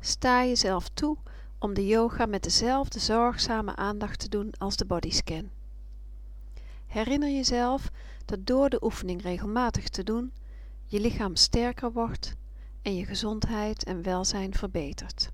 Sta jezelf toe om de yoga met dezelfde zorgzame aandacht te doen als de bodyscan. Herinner jezelf dat door de oefening regelmatig te doen, je lichaam sterker wordt en je gezondheid en welzijn verbetert.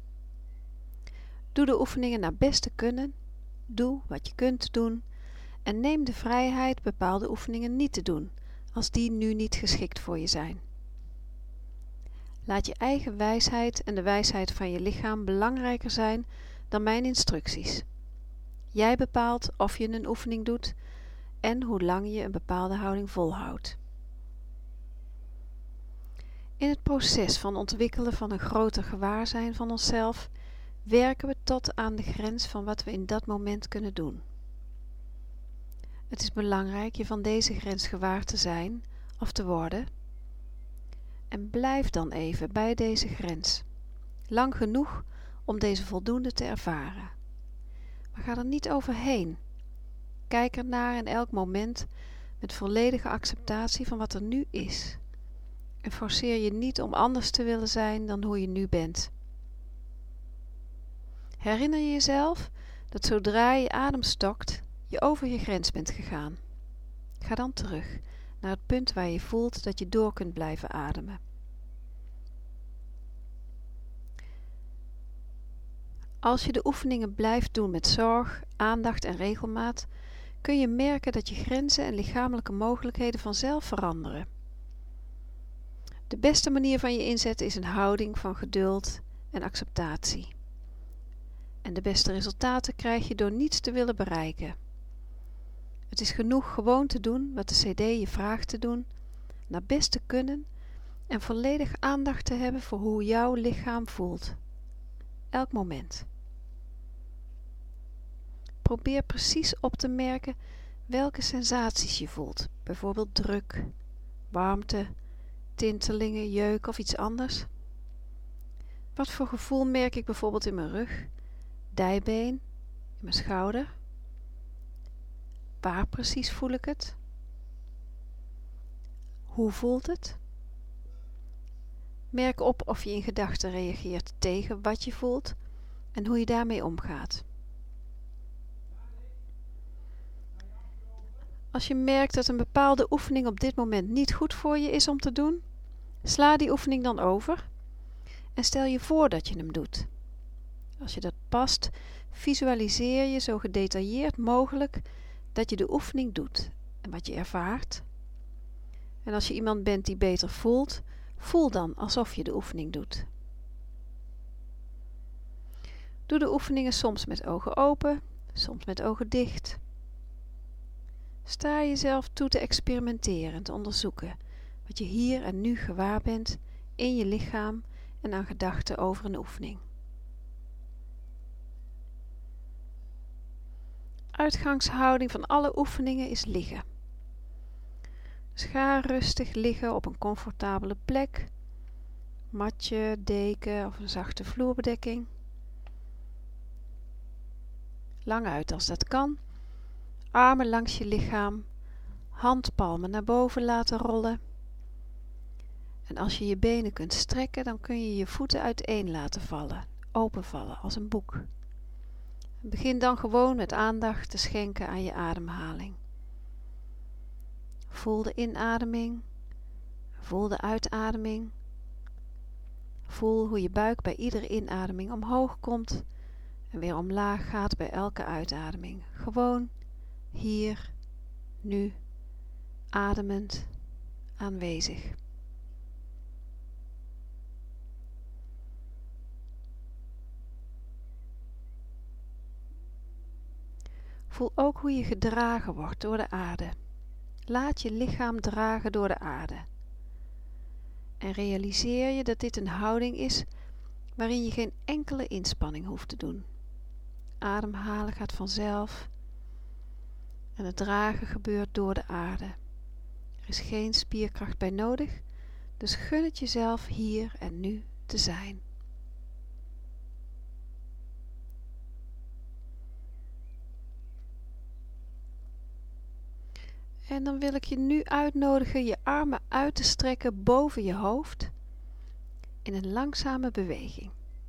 Doe de oefeningen naar beste kunnen, doe wat je kunt doen en neem de vrijheid bepaalde oefeningen niet te doen, als die nu niet geschikt voor je zijn. Laat je eigen wijsheid en de wijsheid van je lichaam belangrijker zijn dan mijn instructies. Jij bepaalt of je een oefening doet en hoe lang je een bepaalde houding volhoudt. In het proces van ontwikkelen van een groter gewaarzijn van onszelf werken we tot aan de grens van wat we in dat moment kunnen doen. Het is belangrijk je van deze grens gewaar te zijn of te worden en blijf dan even bij deze grens, lang genoeg om deze voldoende te ervaren. Maar ga er niet overheen. Kijk ernaar in elk moment met volledige acceptatie van wat er nu is. En forceer je niet om anders te willen zijn dan hoe je nu bent. Herinner je jezelf dat zodra je adem stokt, je over je grens bent gegaan. Ga dan terug naar het punt waar je voelt dat je door kunt blijven ademen. Als je de oefeningen blijft doen met zorg, aandacht en regelmaat, kun je merken dat je grenzen en lichamelijke mogelijkheden vanzelf veranderen. De beste manier van je inzetten is een houding van geduld en acceptatie. En de beste resultaten krijg je door niets te willen bereiken. Het is genoeg gewoon te doen wat de CD je vraagt te doen, naar best te kunnen en volledig aandacht te hebben voor hoe jouw lichaam voelt. Elk moment. Probeer precies op te merken welke sensaties je voelt, bijvoorbeeld druk, warmte, tintelingen, jeuk of iets anders. Wat voor gevoel merk ik bijvoorbeeld in mijn rug, dijbeen, in mijn schouder? Waar precies voel ik het? Hoe voelt het? Merk op of je in gedachten reageert tegen wat je voelt en hoe je daarmee omgaat. Als je merkt dat een bepaalde oefening op dit moment niet goed voor je is om te doen, sla die oefening dan over en stel je voor dat je hem doet. Als je dat past, visualiseer je zo gedetailleerd mogelijk dat je de oefening doet en wat je ervaart. En als je iemand bent die beter voelt, voel dan alsof je de oefening doet. Doe de oefeningen soms met ogen open, soms met ogen dicht. Sta jezelf toe te experimenteren en te onderzoeken wat je hier en nu gewaar bent in je lichaam en aan gedachten over een oefening. Uitgangshouding van alle oefeningen is liggen. Dus ga rustig liggen op een comfortabele plek, matje, deken of een zachte vloerbedekking. Lang uit als dat kan. Armen langs je lichaam, handpalmen naar boven laten rollen. En als je je benen kunt strekken, dan kun je je voeten uiteen laten vallen, openvallen als een boek. Begin dan gewoon met aandacht te schenken aan je ademhaling. Voel de inademing, voel de uitademing. Voel hoe je buik bij iedere inademing omhoog komt en weer omlaag gaat bij elke uitademing. Gewoon hier, nu, ademend, aanwezig. Voel ook hoe je gedragen wordt door de aarde. Laat je lichaam dragen door de aarde. En realiseer je dat dit een houding is waarin je geen enkele inspanning hoeft te doen. Ademhalen gaat vanzelf en het dragen gebeurt door de aarde. Er is geen spierkracht bij nodig, dus gun het jezelf hier en nu te zijn. En dan wil ik je nu uitnodigen je armen uit te strekken boven je hoofd in een langzame beweging.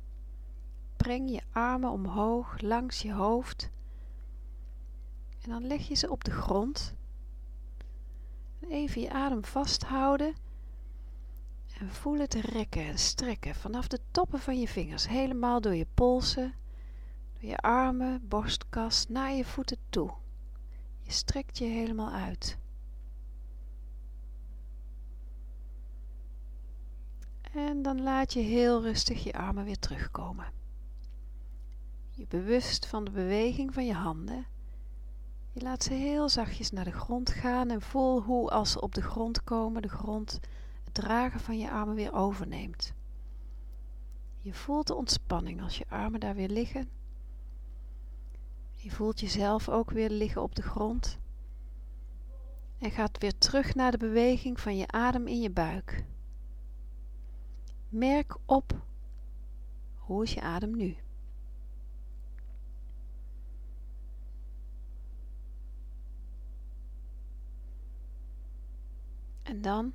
breng je armen omhoog langs je hoofd. En dan leg je ze op de grond. Even je adem vasthouden. En voel het rekken en strekken vanaf de toppen van je vingers. Helemaal door je polsen, door je armen, borstkas, naar je voeten toe. Je strekt je helemaal uit. En dan laat je heel rustig je armen weer terugkomen. Je bewust van de beweging van je handen. Je laat ze heel zachtjes naar de grond gaan en voel hoe als ze op de grond komen, de grond het dragen van je armen weer overneemt. Je voelt de ontspanning als je armen daar weer liggen. Je voelt jezelf ook weer liggen op de grond. En gaat weer terug naar de beweging van je adem in je buik. Merk op, hoe is je adem nu? En dan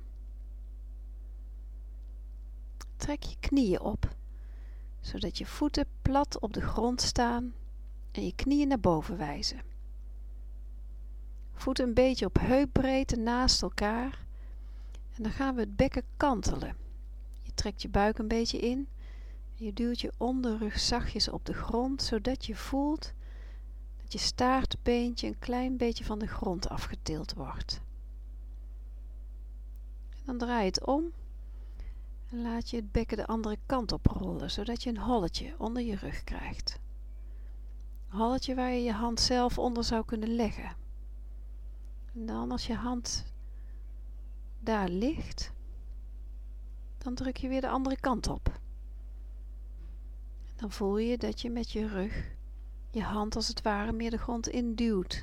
trek je knieën op, zodat je voeten plat op de grond staan en je knieën naar boven wijzen. Voeten een beetje op heupbreedte naast elkaar en dan gaan we het bekken kantelen. Je trekt je buik een beetje in en je duwt je onderrug zachtjes op de grond, zodat je voelt dat je staartbeentje een klein beetje van de grond afgetild wordt. Dan draai je het om en laat je het bekken de andere kant op rollen, zodat je een holletje onder je rug krijgt. Een holletje waar je je hand zelf onder zou kunnen leggen. En dan als je hand daar ligt, dan druk je weer de andere kant op. Dan voel je dat je met je rug je hand als het ware meer de grond induwt.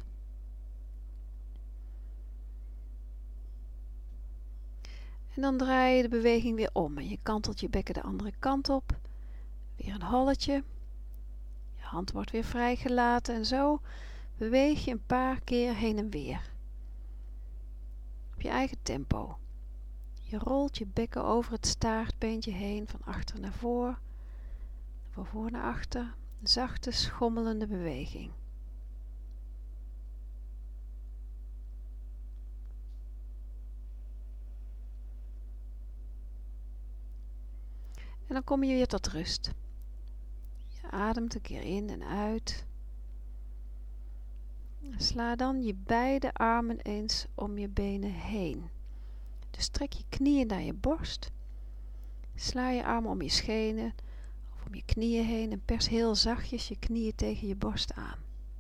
En dan draai je de beweging weer om en je kantelt je bekken de andere kant op. Weer een holletje. Je hand wordt weer vrijgelaten en zo beweeg je een paar keer heen en weer. Op je eigen tempo. Je rolt je bekken over het staartbeentje heen, van achter naar voor, van voor naar achter. Een zachte, schommelende beweging. En dan kom je weer tot rust. Je ademt een keer in en uit. En sla dan je beide armen eens om je benen heen. Dus trek je knieën naar je borst. Sla je armen om je schenen of om je knieën heen en pers heel zachtjes je knieën tegen je borst aan.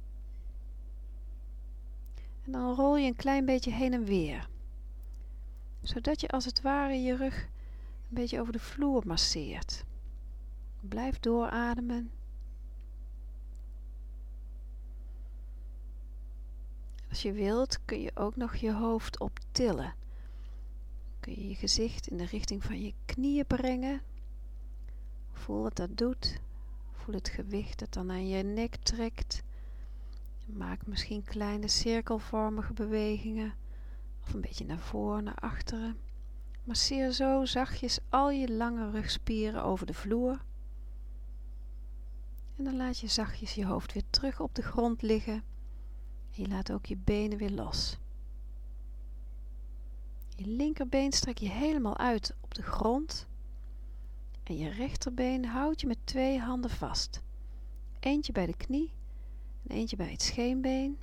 En dan rol je een klein beetje heen en weer. Zodat je als het ware je rug een beetje over de vloer masseert. Blijf doorademen. Als je wilt kun je ook nog je hoofd optillen. Kun je je gezicht in de richting van je knieën brengen. Voel wat dat doet. Voel het gewicht dat dan aan je nek trekt. Maak misschien kleine cirkelvormige bewegingen. Of een beetje naar voren, naar achteren. Masseer zo zachtjes al je lange rugspieren over de vloer. En dan laat je zachtjes je hoofd weer terug op de grond liggen. En je laat ook je benen weer los. Je linkerbeen strek je helemaal uit op de grond. En je rechterbeen houd je met 2 handen vast. Eentje bij de knie en eentje bij het scheenbeen.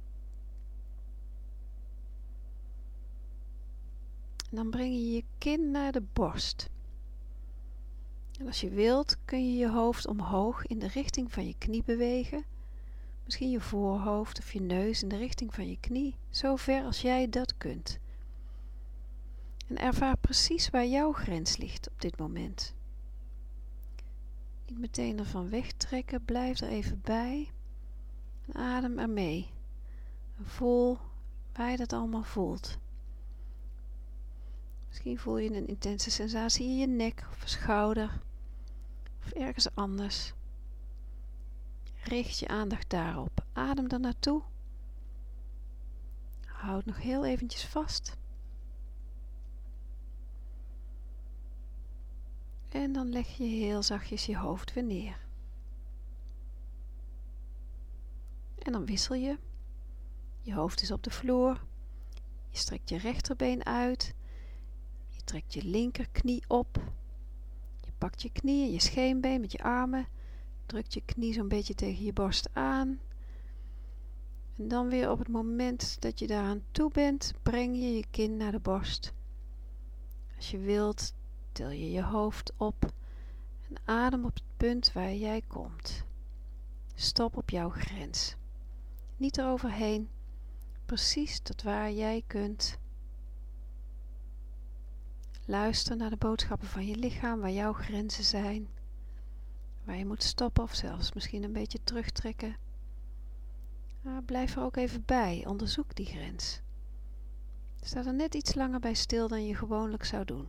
En dan breng je je kin naar de borst. En als je wilt kun je je hoofd omhoog in de richting van je knie bewegen. Misschien je voorhoofd of je neus in de richting van je knie, zo ver als jij dat kunt. En ervaar precies waar jouw grens ligt op dit moment. Niet meteen ervan wegtrekken, blijf er even bij en adem ermee. En voel waar je dat allemaal voelt. Misschien voel je een intense sensatie in je nek of schouder of ergens anders. Richt je aandacht daarop. Adem er naartoe. Houd nog heel eventjes vast. En dan leg je heel zachtjes je hoofd weer neer. En dan wissel je. Je hoofd is op de vloer. Je strekt je rechterbeen uit. Je trekt je linkerknie op. Je pakt je knie en je scheenbeen met je armen. Drukt je knie zo'n beetje tegen je borst aan. En dan weer op het moment dat je daaraan toe bent, breng je je kin naar de borst. Als je wilt, til je je hoofd op en adem op het punt waar jij komt. Stop op jouw grens. Niet eroverheen, precies tot waar jij kunt. Luister naar de boodschappen van je lichaam, waar jouw grenzen zijn. Waar je moet stoppen of zelfs misschien een beetje terugtrekken. Maar blijf er ook even bij, onderzoek die grens. Sta er net iets langer bij stil dan je gewoonlijk zou doen.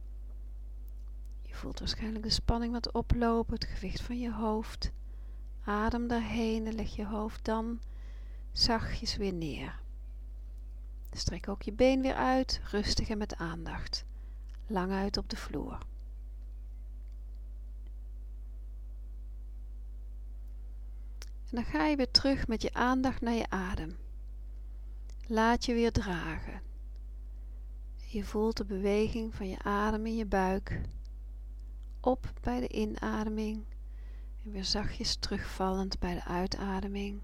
Je voelt waarschijnlijk de spanning wat oplopen, het gewicht van je hoofd. Adem daarheen en leg je hoofd dan zachtjes weer neer. Strek ook je been weer uit, rustig en met aandacht. Lang uit op de vloer. En dan ga je weer terug met je aandacht naar je adem. Laat je weer dragen. Je voelt de beweging van je adem in je buik. Op bij de inademing en weer zachtjes terugvallend bij de uitademing.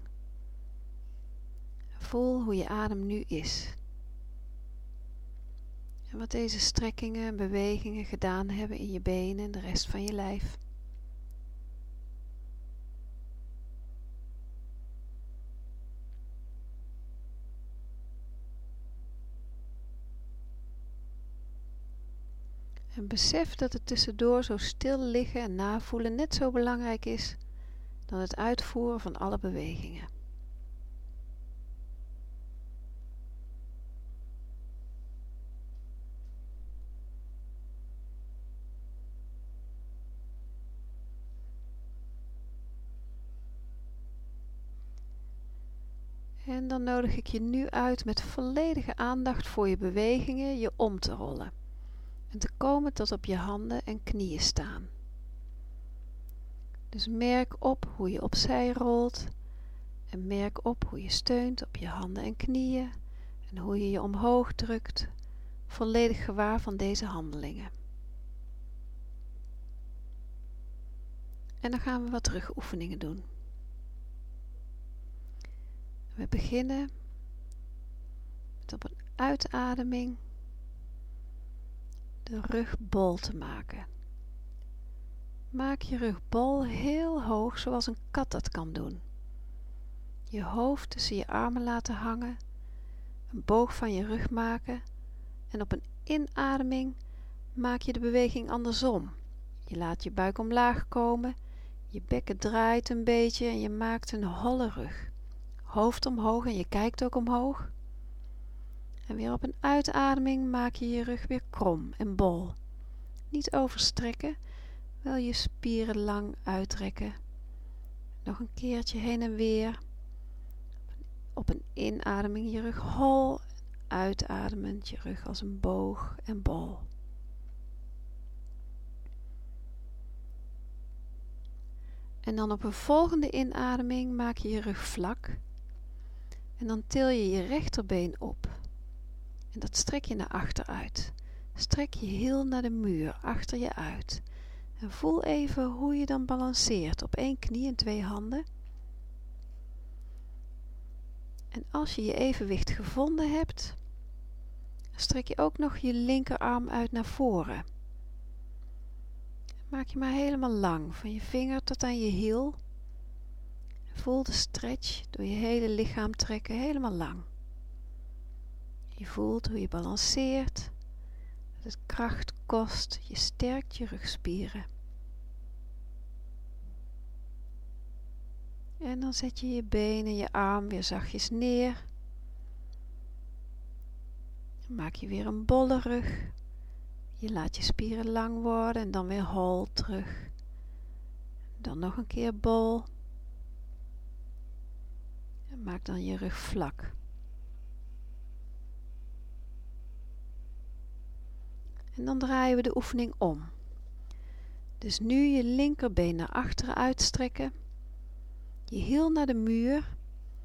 Voel hoe je adem nu is. En wat deze strekkingen en bewegingen gedaan hebben in je benen en de rest van je lijf. En besef dat het tussendoor zo stil liggen en navoelen net zo belangrijk is dan het uitvoeren van alle bewegingen. En dan nodig ik je nu uit met volledige aandacht voor je bewegingen je om te rollen. En te komen tot op je handen en knieën staan. Dus merk op hoe je opzij rolt. En merk op hoe je steunt op je handen en knieën. En hoe je je omhoog drukt. Volledig gewaar van deze handelingen. En dan gaan we wat terugoefeningen doen. We beginnen met op een uitademing de rug bol te maken. Maak je rug bol heel hoog zoals een kat dat kan doen. Je hoofd tussen je armen laten hangen, een boog van je rug maken en op een inademing maak je de beweging andersom. Je laat je buik omlaag komen, je bekken draait een beetje en je maakt een holle rug. Hoofd omhoog en je kijkt ook omhoog. En weer op een uitademing maak je je rug weer krom en bol. Niet overstrekken, wel je spieren lang uitrekken. Nog een keertje heen en weer. Op een inademing je rug hol, uitademend je rug als een boog en bol. En dan op een volgende inademing maak je je rug vlak. En dan til je je rechterbeen op. En dat strek je naar achter uit. Strek je heel naar de muur, achter je uit. En voel even hoe je dan balanceert op 1 knie en 2 handen. En als je je evenwicht gevonden hebt, strek je ook nog je linkerarm uit naar voren. Maak je maar helemaal lang, van je vinger tot aan je hiel. Voel de stretch door je hele lichaam trekken, helemaal lang. Je voelt hoe je balanceert, dat het kracht kost, je sterkt je rugspieren. En dan zet je je benen, je arm weer zachtjes neer. Dan maak je weer een bolle rug. Je laat je spieren lang worden en dan weer hol terug. Dan nog een keer bol. En maak dan je rug vlak. En dan draaien we de oefening om. Dus nu je linkerbeen naar achteren uitstrekken. Je hiel naar de muur.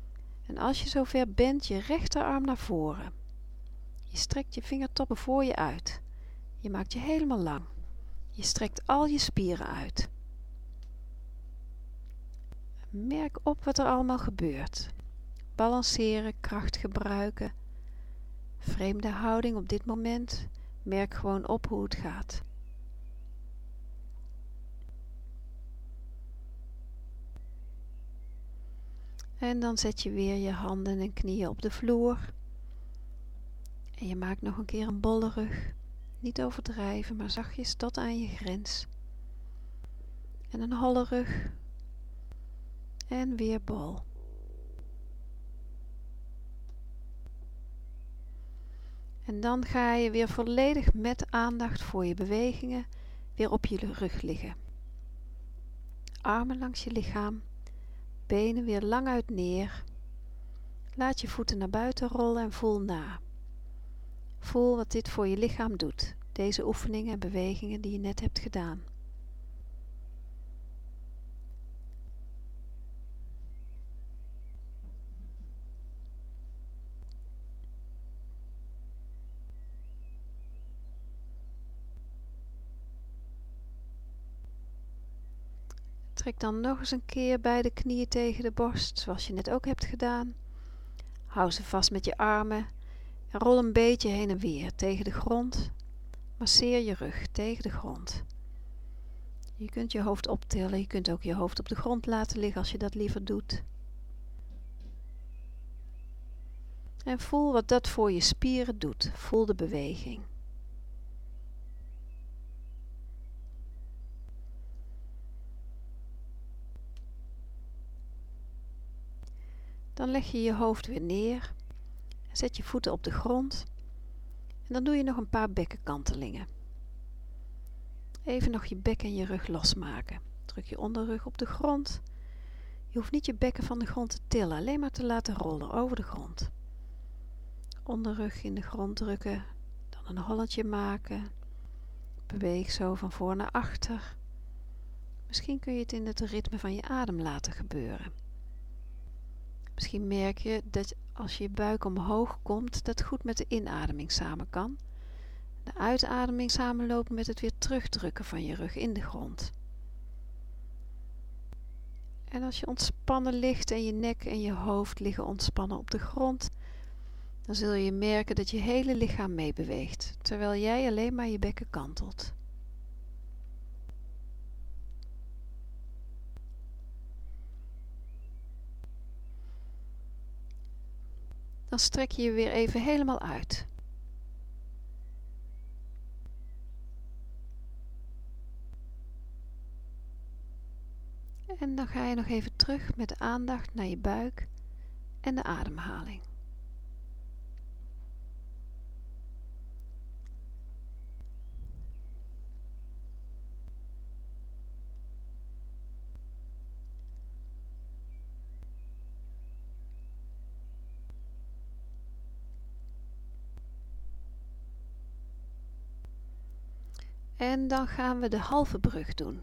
En als je zover bent, je rechterarm naar voren. Je strekt je vingertoppen voor je uit. Je maakt je helemaal lang. Je strekt al je spieren uit. Merk op wat er allemaal gebeurt. Balanceren, kracht gebruiken. Vreemde houding op dit moment. Merk gewoon op hoe het gaat. En dan zet je weer je handen en knieën op de vloer. En je maakt nog een keer een bolle rug. Niet overdrijven, maar zachtjes tot aan je grens. En een holle rug. En weer bol. En dan ga je weer volledig met aandacht voor je bewegingen weer op je rug liggen. Armen langs je lichaam. Benen weer lang uit neer. Laat je voeten naar buiten rollen en voel na. Voel wat dit voor je lichaam doet. Deze oefeningen en bewegingen die je net hebt gedaan. Trek dan nog eens een keer beide knieën tegen de borst, zoals je net ook hebt gedaan. Hou ze vast met je armen en rol een beetje heen en weer tegen de grond. Masseer je rug tegen de grond. Je kunt je hoofd optillen, je kunt ook je hoofd op de grond laten liggen als je dat liever doet. En voel wat dat voor je spieren doet. Voel de beweging. Dan leg je je hoofd weer neer. Zet je voeten op de grond. En dan doe je nog een paar bekkenkantelingen. Even nog je bek en je rug losmaken. Druk je onderrug op de grond. Je hoeft niet je bekken van de grond te tillen, alleen maar te laten rollen over de grond. Onderrug in de grond drukken, dan een holletje maken. Beweeg zo van voor naar achter. Misschien kun je het in het ritme van je adem laten gebeuren. Misschien merk je dat als je buik omhoog komt, dat goed met de inademing samen kan. De uitademing samenloopt met het weer terugdrukken van je rug in de grond. En als je ontspannen ligt en je nek en je hoofd liggen ontspannen op de grond, dan zul je merken dat je hele lichaam meebeweegt, terwijl jij alleen maar je bekken kantelt. Dan strek je je weer even helemaal uit. En dan ga je nog even terug met de aandacht naar je buik en de ademhaling. En dan gaan we de halve brug doen.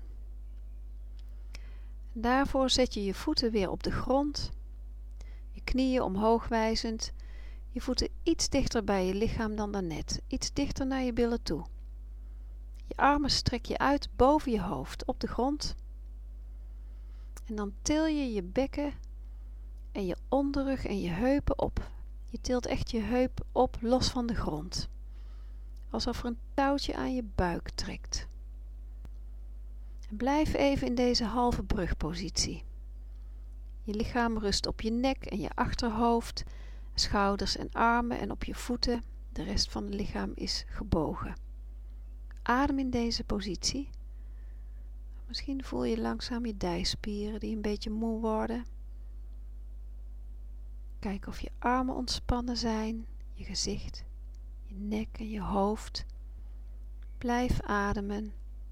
Daarvoor zet je je voeten weer op de grond, je knieën omhoog wijzend, je voeten iets dichter bij je lichaam dan daarnet, iets dichter naar je billen toe. Je armen strek je uit boven je hoofd op de grond. En dan til je je bekken en je onderrug en je heupen op. Je tilt echt je heup op los van de grond. Alsof er een touwtje aan je buik trekt. En blijf even in deze halve brugpositie. Je lichaam rust op je nek en je achterhoofd, schouders en armen en op je voeten. De rest van het lichaam is gebogen. Adem in deze positie. Misschien voel je langzaam je dijspieren die een beetje moe worden. Kijk of je armen ontspannen zijn, je gezicht, je nek en je hoofd. Blijf ademen.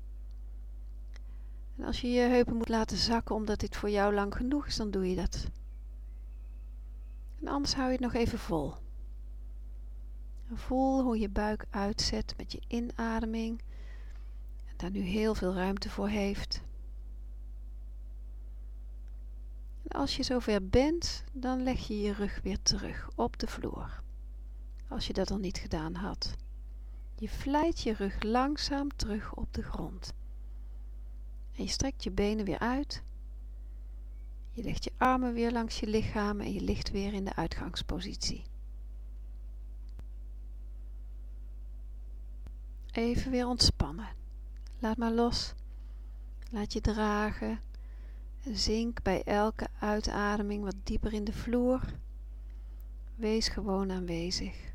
En als je je heupen moet laten zakken omdat dit voor jou lang genoeg is, dan doe je dat. En anders hou je het nog even vol. En voel hoe je buik uitzet met je inademing. En daar nu heel veel ruimte voor heeft. En als je zover bent, dan leg je je rug weer terug op de vloer. Als je dat al niet gedaan had. Je vlijt je rug langzaam terug op de grond. En je strekt je benen weer uit. Je legt je armen weer langs je lichaam en je ligt weer in de uitgangspositie. Even weer ontspannen. Laat maar los. Laat je dragen. En zink bij elke uitademing wat dieper in de vloer. Wees gewoon aanwezig.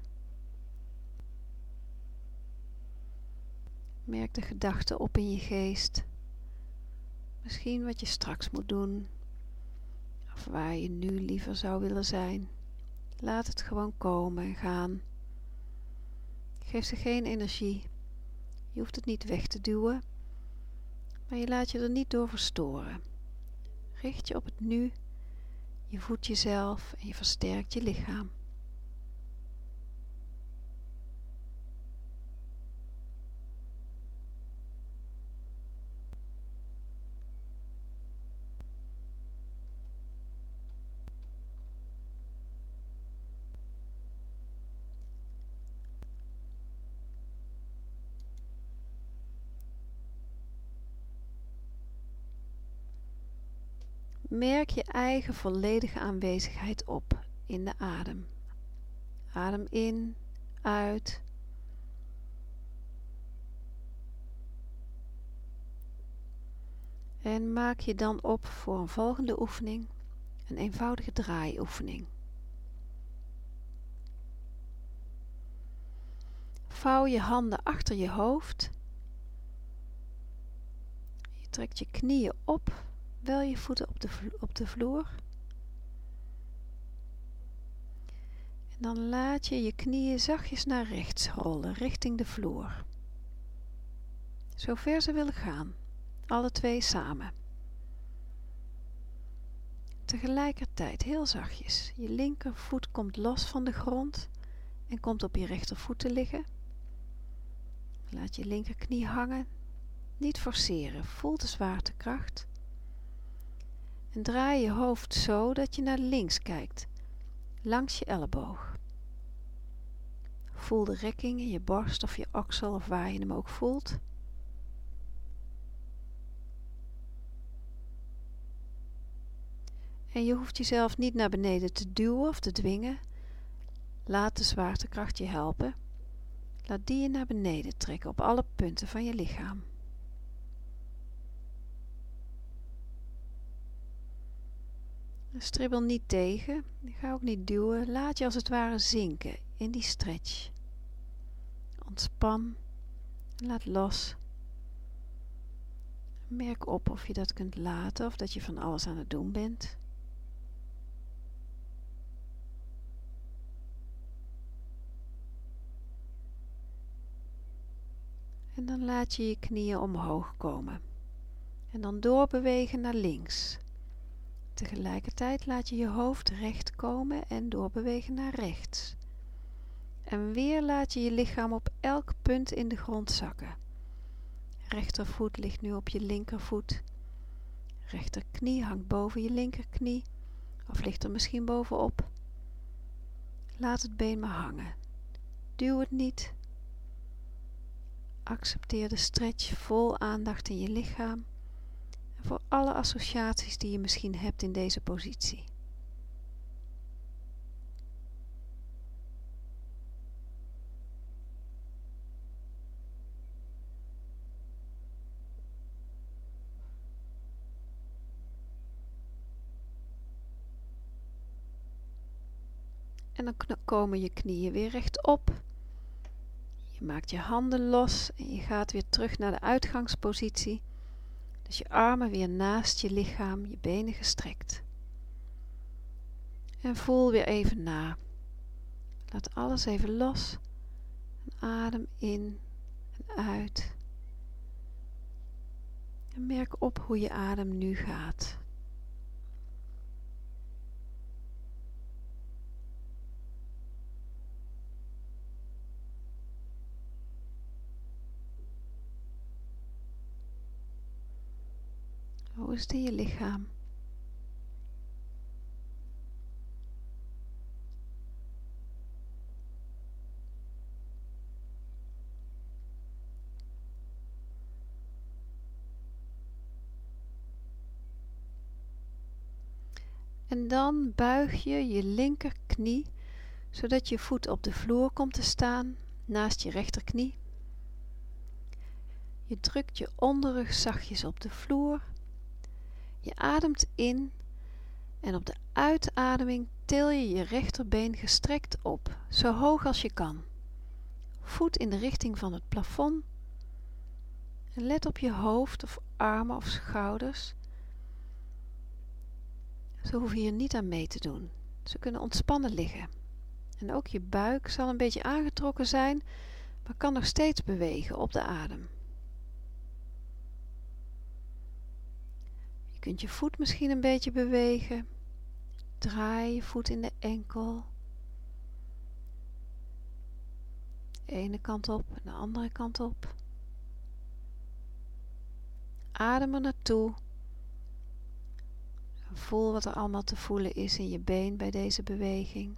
Merk de gedachten op in je geest. Misschien wat je straks moet doen. Of waar je nu liever zou willen zijn. Laat het gewoon komen en gaan. Geef ze geen energie. Je hoeft het niet weg te duwen. Maar je laat je er niet door verstoren. Richt je op het nu. Je voedt jezelf en je versterkt je lichaam. Merk je eigen volledige aanwezigheid op in de adem. Adem in, uit. En maak je dan op voor een volgende oefening, een eenvoudige draaioefening. Vouw je handen achter je hoofd. Je trekt je knieën op, wel je voeten op de vloer. En dan laat je je knieën zachtjes naar rechts rollen, richting de vloer. Zover ze willen gaan, alle twee samen. Tegelijkertijd heel zachtjes. Je linkervoet komt los van de grond en komt op je rechtervoet te liggen. Laat je linkerknie hangen. Niet forceren, voel de zwaartekracht. En draai je hoofd zo dat je naar links kijkt, langs je elleboog. Voel de rekking in je borst of je oksel of waar je hem ook voelt. En je hoeft jezelf niet naar beneden te duwen of te dwingen. Laat de zwaartekracht je helpen. Laat die je naar beneden trekken op alle punten van je lichaam. Stribbel niet tegen, ga ook niet duwen. Laat je als het ware zinken in die stretch. Ontspan, laat los. Merk op of je dat kunt laten of dat je van alles aan het doen bent. En dan laat je je knieën omhoog komen. En dan doorbewegen naar links. Tegelijkertijd laat je je hoofd recht komen en doorbewegen naar rechts. En weer laat je je lichaam op elk punt in de grond zakken. Rechtervoet ligt nu op je linkervoet. Rechterknie hangt boven je linkerknie of ligt er misschien bovenop. Laat het been maar hangen. Duw het niet. Accepteer de stretch vol aandacht in je lichaam en voor alle associaties die je misschien hebt in deze positie. En dan komen je knieën weer rechtop. Je maakt je handen los en je gaat weer terug naar de uitgangspositie. Dus je armen weer naast je lichaam, je benen gestrekt. En voel weer even na. Laat alles even los. En adem in en uit. En merk op hoe je adem nu gaat. Hoe is het in je lichaam? En dan buig je je linkerknie, zodat je voet op de vloer komt te staan naast je rechterknie. Je drukt je onderrug zachtjes op de vloer. Je ademt in en op de uitademing til je je rechterbeen gestrekt op, zo hoog als je kan. Voet in de richting van het plafond. En let op je hoofd of armen of schouders. Ze hoeven hier niet aan mee te doen. Ze kunnen ontspannen liggen. En ook je buik zal een beetje aangetrokken zijn, maar kan nog steeds bewegen op de adem. Je kunt je voet misschien een beetje bewegen. Draai je voet in de enkel. De ene kant op en de andere kant op. Adem er naartoe. En voel wat er allemaal te voelen is in je been bij deze beweging.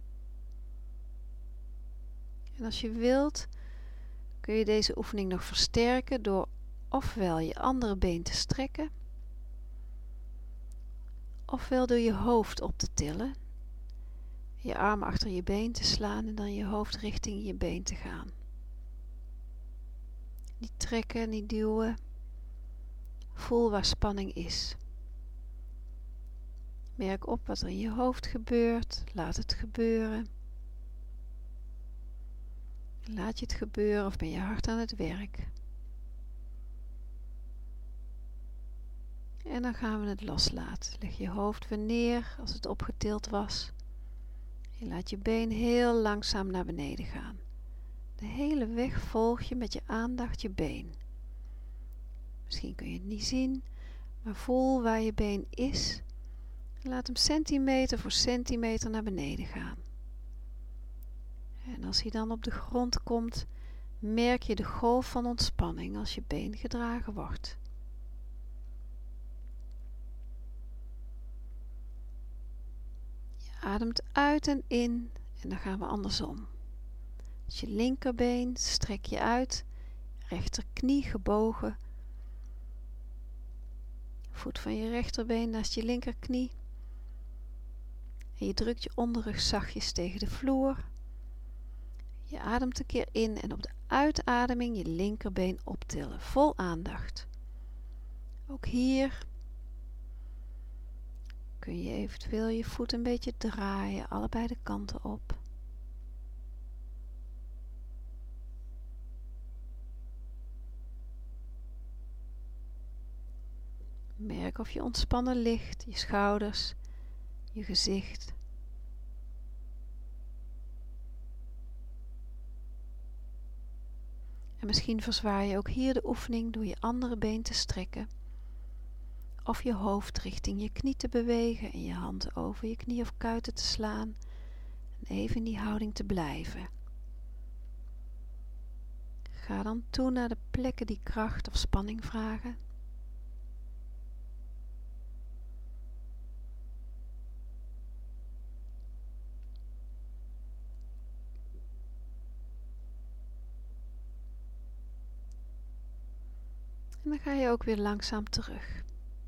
En als je wilt, kun je deze oefening nog versterken door ofwel je andere been te strekken, ofwel door je hoofd op te tillen, je arm achter je been te slaan en dan je hoofd richting je been te gaan. Niet trekken, niet duwen. Voel waar spanning is. Merk op wat er in je hoofd gebeurt. Laat het gebeuren. Laat je het gebeuren of ben je hard aan het werk. En dan gaan we het loslaten. Leg je hoofd weer neer als het opgetild was. Je laat je been heel langzaam naar beneden gaan. De hele weg volg je met je aandacht je been. Misschien kun je het niet zien, maar voel waar je been is. En laat hem centimeter voor centimeter naar beneden gaan. En als hij dan op de grond komt, merk je de golf van ontspanning als je been gedragen wordt. Je ademt uit en in en dan gaan we andersom. Dus je linkerbeen strek je uit, rechterknie gebogen. Voet van je rechterbeen naast je linkerknie. En je drukt je onderrug zachtjes tegen de vloer. Je ademt een keer in en op de uitademing je linkerbeen optillen, vol aandacht. Ook hier kun je eventueel je voet een beetje draaien, allebei de kanten op. Merk of je ontspannen ligt, je schouders, je gezicht. En misschien verzwaar je ook hier de oefening door je andere been te strekken. Of je hoofd richting je knie te bewegen en je hand over je knie of kuiten te slaan. En even in die houding te blijven. Ga dan toe naar de plekken die kracht of spanning vragen. En dan ga je ook weer langzaam terug.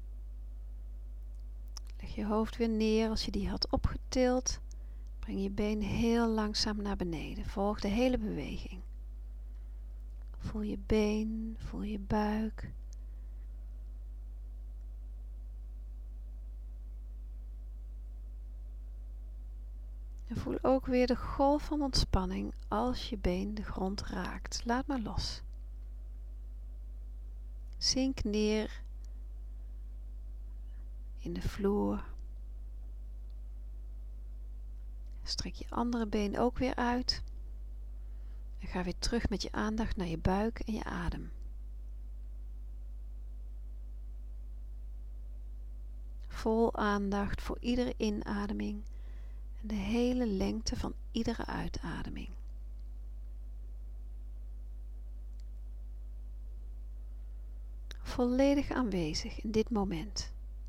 Leg je hoofd weer neer als je die had opgetild. Breng je been heel langzaam naar beneden. Volg de hele beweging. Voel je been, voel je buik. En voel ook weer de golf van ontspanning als je been de grond raakt. Laat maar los. Zink neer in de vloer. Strek je andere been ook weer uit. En ga weer terug met je aandacht naar je buik en je adem. Vol aandacht voor iedere inademing en de hele lengte van iedere uitademing. Volledig aanwezig in dit moment.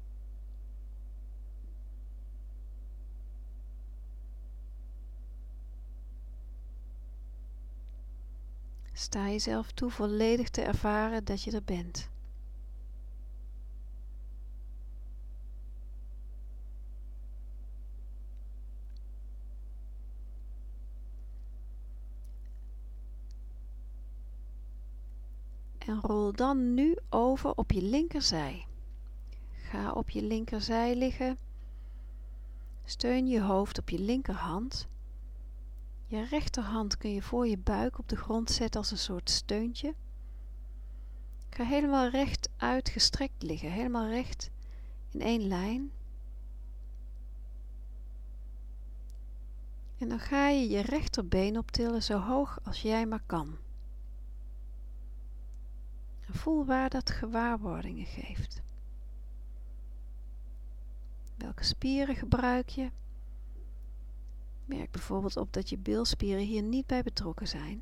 Sta jezelf toe volledig te ervaren dat je er bent. En rol dan nu over op je linkerzij. Ga op je linkerzij liggen. Steun je hoofd op je linkerhand. Je rechterhand kun je voor je buik op de grond zetten als een soort steuntje. Ga helemaal recht uitgestrekt liggen, helemaal recht in één lijn. En dan ga je je rechterbeen optillen zo hoog als jij maar kan. En voel waar dat gewaarwordingen geeft. Welke spieren gebruik je? Merk bijvoorbeeld op dat je bilspieren hier niet bij betrokken zijn.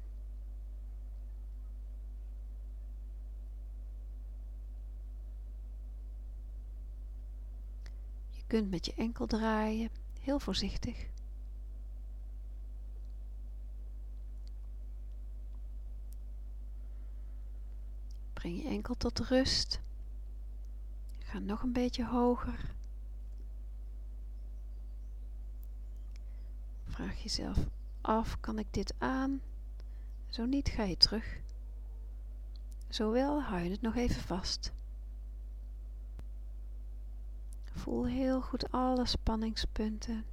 Je kunt met je enkel draaien, heel voorzichtig. Breng je enkel tot rust. Ga nog een beetje hoger. Vraag jezelf af, kan ik dit aan? Zo niet, ga je terug. Zo wel, hou je het nog even vast. Voel heel goed alle spanningspunten.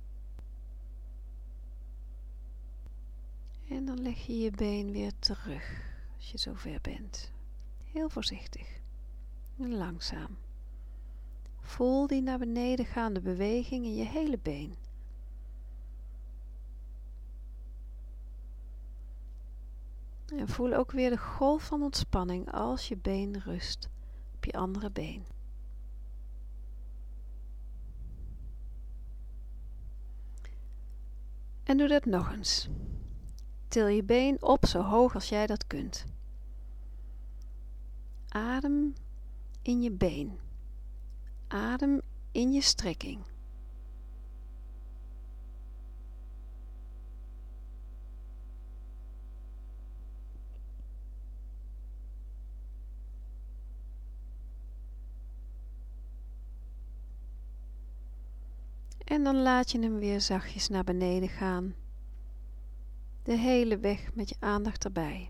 En dan leg je je been weer terug, als je zover bent. Heel voorzichtig en langzaam. Voel die naar beneden gaande beweging in je hele been. En voel ook weer de golf van ontspanning als je been rust op je andere been. En doe dat nog eens. Til je been op zo hoog als jij dat kunt. Adem in je been. Adem in je strekking. En dan laat je hem weer zachtjes naar beneden gaan. De hele weg met je aandacht erbij.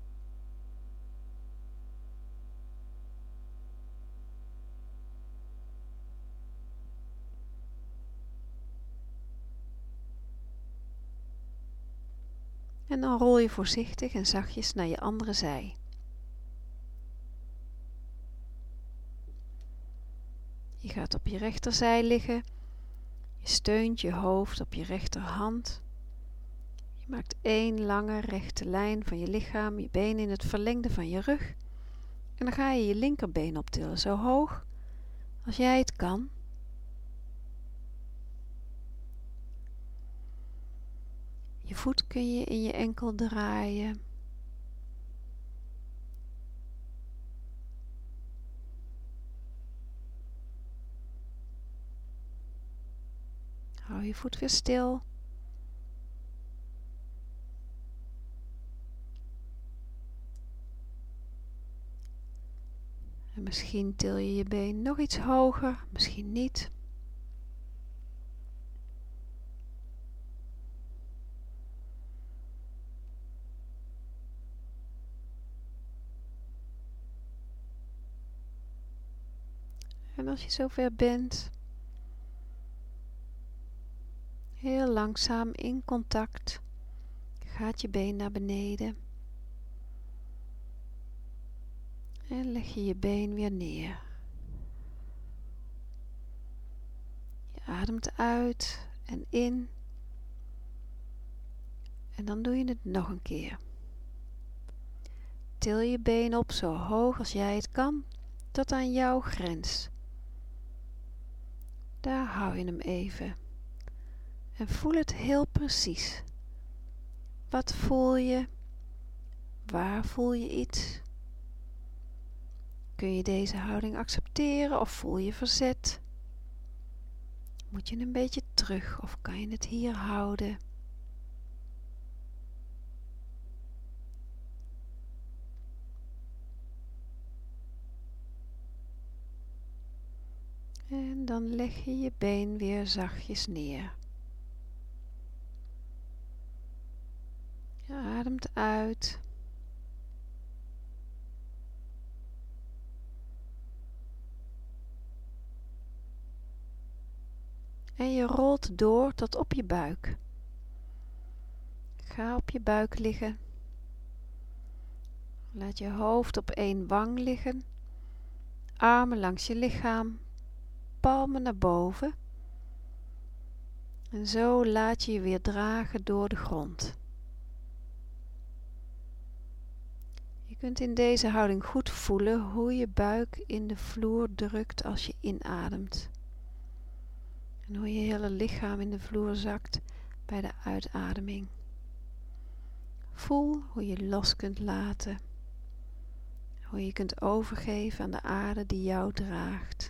En dan rol je voorzichtig en zachtjes naar je andere zij. Je gaat op je rechterzij liggen. Je steunt je hoofd op je rechterhand. Je maakt één lange rechte lijn van je lichaam, je benen in het verlengde van je rug. En dan ga je je linkerbeen optillen, zo hoog als jij het kan. Je voet kun je in je enkel draaien. Hou je voet weer stil. En misschien til je je been nog iets hoger, misschien niet. En als je zover bent, heel langzaam in contact, gaat je been naar beneden. En leg je je been weer neer. Je ademt uit en in. En dan doe je het nog een keer. Til je been op zo hoog als jij het kan, tot aan jouw grens. Daar hou je hem even. En voel het heel precies. Wat voel je? Waar voel je iets? Kun je deze houding accepteren of voel je verzet? Moet je een beetje terug of kan je het hier houden? En dan leg je je been weer zachtjes neer. Je ademt uit. En je rolt door tot op je buik. Ga op je buik liggen. Laat je hoofd op één wang liggen. Armen langs je lichaam. Palmen naar boven. En zo laat je je weer dragen door de grond. Je kunt in deze houding goed voelen hoe je buik in de vloer drukt als je inademt. En hoe je hele lichaam in de vloer zakt bij de uitademing. Voel hoe je los kunt laten. Hoe je kunt overgeven aan de aarde die jou draagt.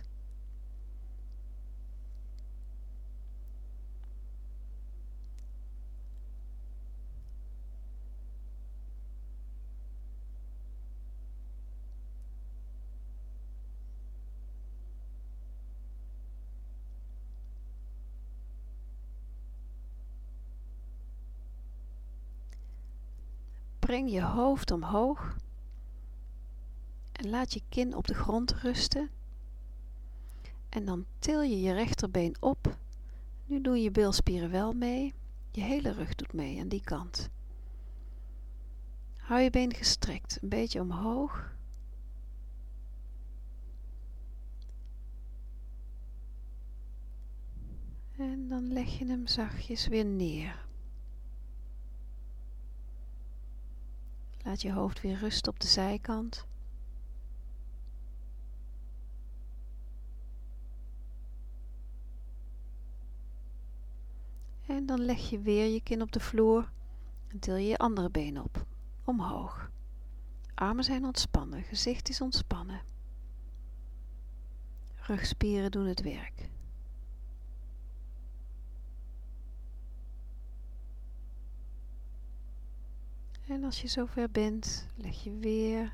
Breng je hoofd omhoog en laat je kin op de grond rusten. En dan til je je rechterbeen op. Nu doen je bilspieren wel mee. Je hele rug doet mee aan die kant. Hou je been gestrekt, een beetje omhoog. En dan leg je hem zachtjes weer neer. Laat je hoofd weer rusten op de zijkant. En dan leg je weer je kin op de vloer en til je je andere been op, omhoog. Armen zijn ontspannen, gezicht is ontspannen. Rugspieren doen het werk. En als je zover bent, leg je weer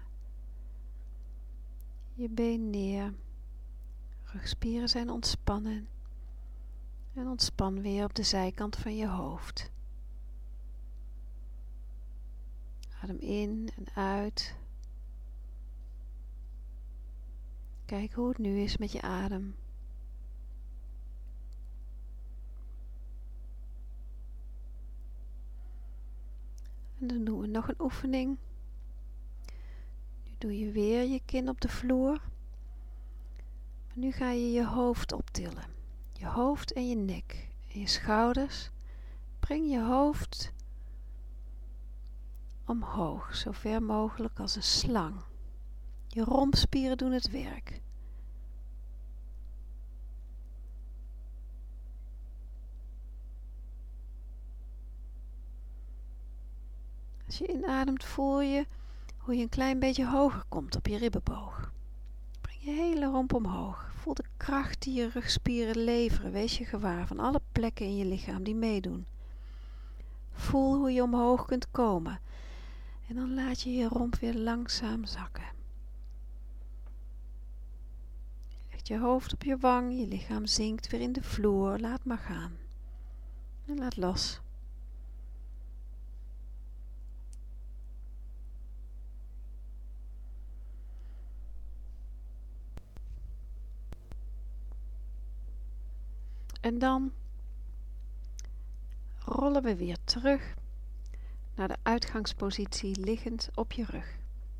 je been neer. Rugspieren zijn ontspannen. En ontspan weer op de zijkant van je hoofd. Adem in en uit. Kijk hoe het nu is met je adem. En dan doen we nog een oefening. Nu doe je weer je kin op de vloer. Maar nu ga je je hoofd optillen. Je hoofd en je nek en je schouders. Breng je hoofd omhoog, zo ver mogelijk als een slang. Je rompspieren doen het werk. Als je inademt voel je hoe je een klein beetje hoger komt op je ribbenboog. Breng je hele romp omhoog. Voel de kracht die je rugspieren leveren. Wees je gewaar van alle plekken in je lichaam die meedoen. Voel hoe je omhoog kunt komen. En dan laat je je romp weer langzaam zakken. Je legt je hoofd op je wang. Je lichaam zinkt weer in de vloer. Laat maar gaan. En laat los. En dan rollen we weer terug naar de uitgangspositie liggend op je rug.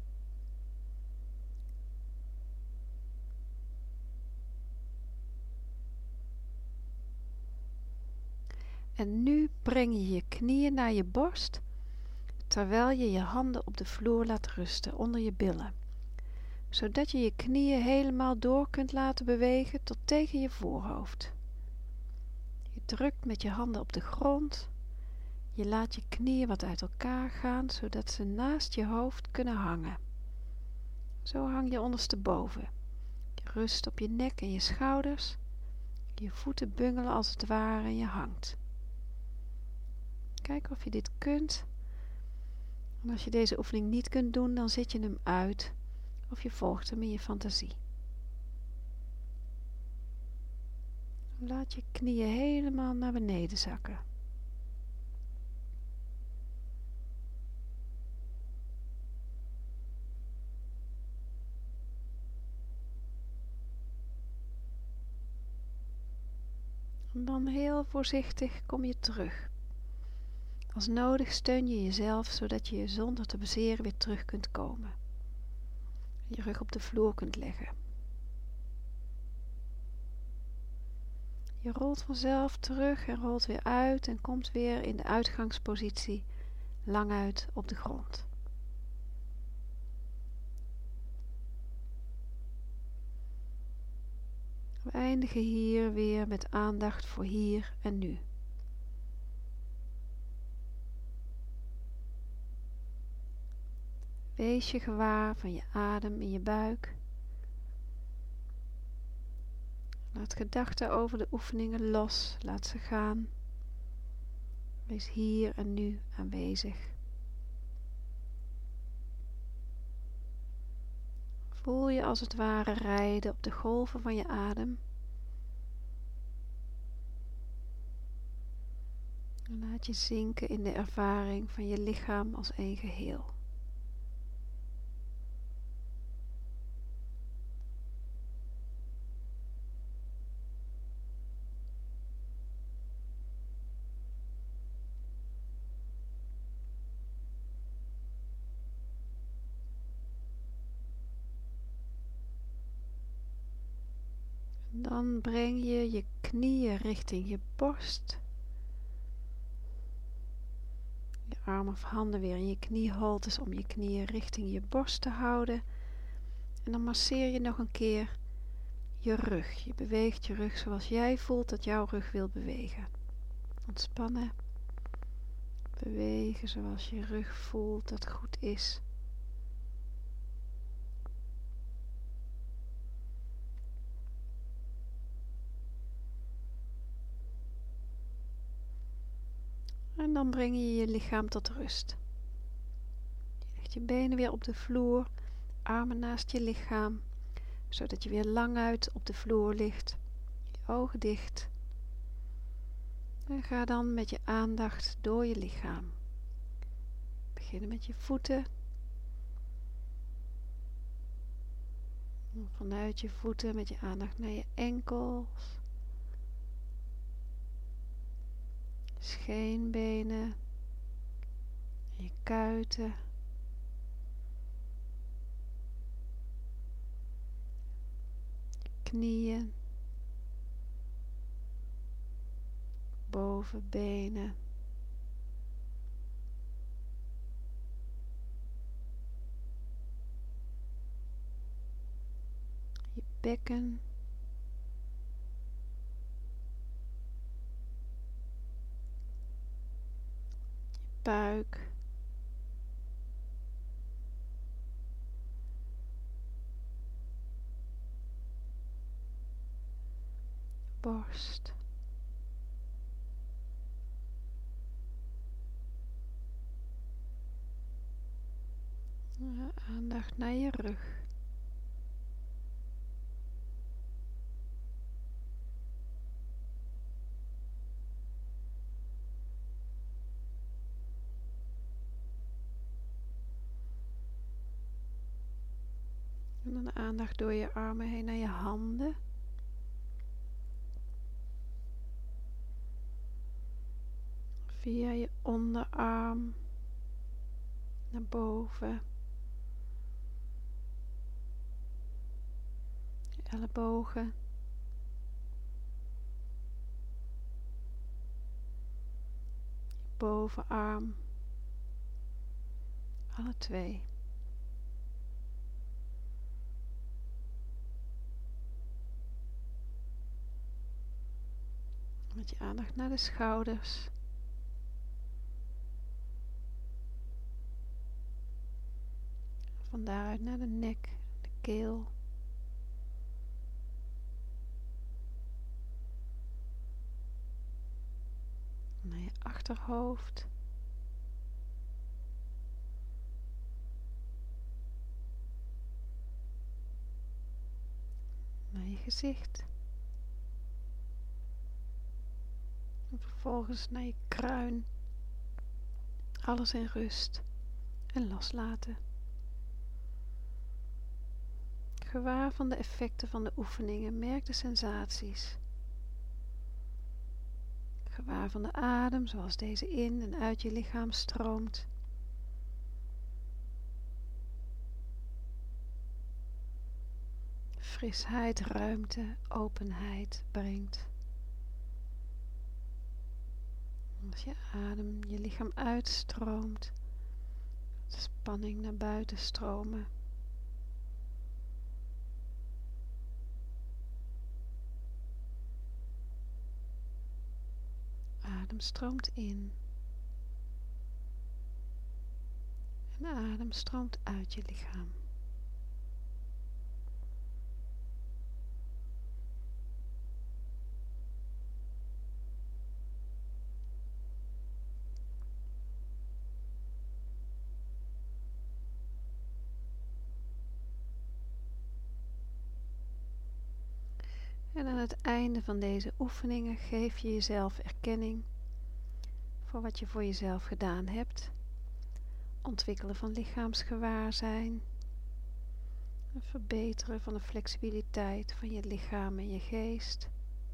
En nu breng je je knieën naar je borst, terwijl je je handen op de vloer laat rusten onder je billen, zodat je je knieën helemaal door kunt laten bewegen tot tegen je voorhoofd. Je drukt met je handen op de grond. Je laat je knieën wat uit elkaar gaan, zodat ze naast je hoofd kunnen hangen. Zo hang je ondersteboven. Je rust op je nek en je schouders. Je voeten bungelen als het ware en je hangt. Kijk of je dit kunt. En als je deze oefening niet kunt doen, dan zet je hem uit of je volgt hem in je fantasie. Laat je knieën helemaal naar beneden zakken. En dan heel voorzichtig kom je terug. Als nodig steun je jezelf zodat je zonder te bezeren weer terug kunt komen. Je rug op de vloer kunt leggen. Je rolt vanzelf terug en rolt weer uit en komt weer in de uitgangspositie lang uit op de grond. We eindigen hier weer met aandacht voor hier en nu. Wees je gewaar van je adem in je buik. Laat gedachten over de oefeningen los, laat ze gaan. Wees hier en nu aanwezig. Voel je als het ware rijden op de golven van je adem. En laat je zinken in de ervaring van je lichaam als één geheel. Dan breng je je knieën richting je borst. Je armen of handen weer in je knieholtes om je knieën richting je borst te houden. En dan masseer je nog een keer je rug. Je beweegt je rug zoals jij voelt dat jouw rug wil bewegen. Ontspannen. Bewegen zoals je rug voelt dat goed is. En dan breng je je lichaam tot rust. Je legt je benen weer op de vloer, armen naast je lichaam, zodat je weer lang uit op de vloer ligt. Je ogen dicht. En ga dan met je aandacht door je lichaam. Beginnen met je voeten. En vanuit je voeten met je aandacht naar je enkels. Scheenbenen. Je kuiten. Je knieën. Bovenbenen. Je bekken. Je buik. Je borst. Aandacht naar je rug. En dan aandacht door je armen heen naar je handen. Via je onderarm naar boven. Je ellebogen. Je bovenarm. Alle twee. Met je aandacht naar de schouders. Van daaruit naar de nek, de keel. Naar je achterhoofd. Naar je gezicht. En vervolgens naar je kruin. Alles in rust en loslaten. Gewaar van de effecten van de oefeningen, merk de sensaties. Gewaar van de adem zoals deze in en uit je lichaam stroomt. Frisheid, ruimte, openheid brengt. Als je adem je lichaam uitstroomt, de spanning naar buiten stromen. Adem stroomt in. En adem stroomt uit je lichaam. En aan het einde van deze oefeningen geef je jezelf erkenning voor wat je voor jezelf gedaan hebt. Ontwikkelen van lichaamsgewaarzijn. Het verbeteren van de flexibiliteit van je lichaam en je geest.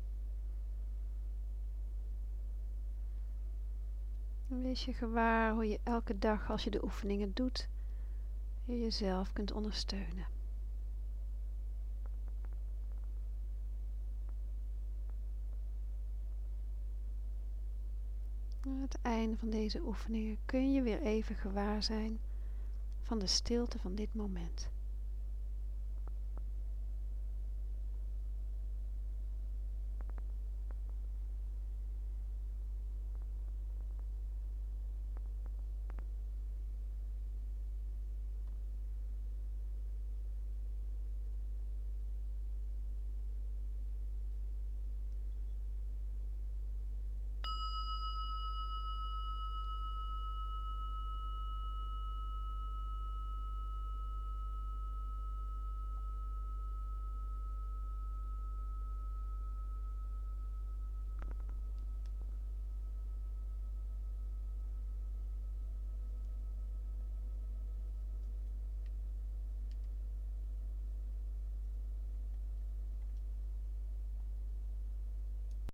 En wees je gewaar hoe je elke dag als je de oefeningen doet, je jezelf kunt ondersteunen. Aan het einde van deze oefeningen kun je weer even gewaar zijn van de stilte van dit moment.